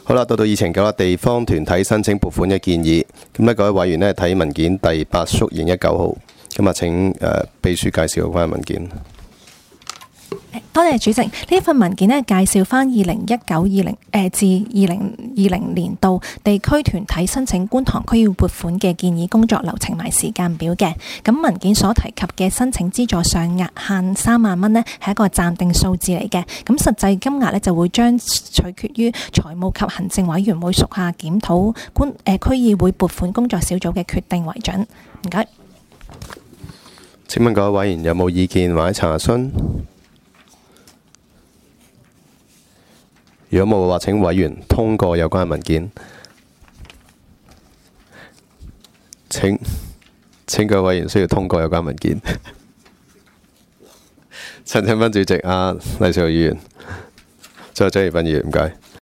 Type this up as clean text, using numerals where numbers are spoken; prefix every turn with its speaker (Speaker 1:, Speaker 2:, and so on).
Speaker 1: 好啦，到議程9啦，地方團體申請撥款嘅建議。咁呢，各位委員呢，睇文件第8縮型19號。咁啊，請秘書介紹有關文件。
Speaker 2: 多謝主席，呢份文件呢，介紹翻2019-20至2020年度地區團體申請觀塘區議會撥款嘅建議工作流程埋時間表嘅。咁文件所提及嘅申請資助上額限3萬蚊呢，係一個暫定數字嚟嘅。咁實際金額呢，就會將取決於財務及行政委員會屬下檢討區議會撥款工作小組嘅決定為準。唔該。
Speaker 1: 請問各位委員有冇意見或者查詢？如果冇嘅話，請委員通過有關文件。請各位委員需要通過有關文件。陳振彬主席，黎兆豪議員，最後張業斌議員，唔該。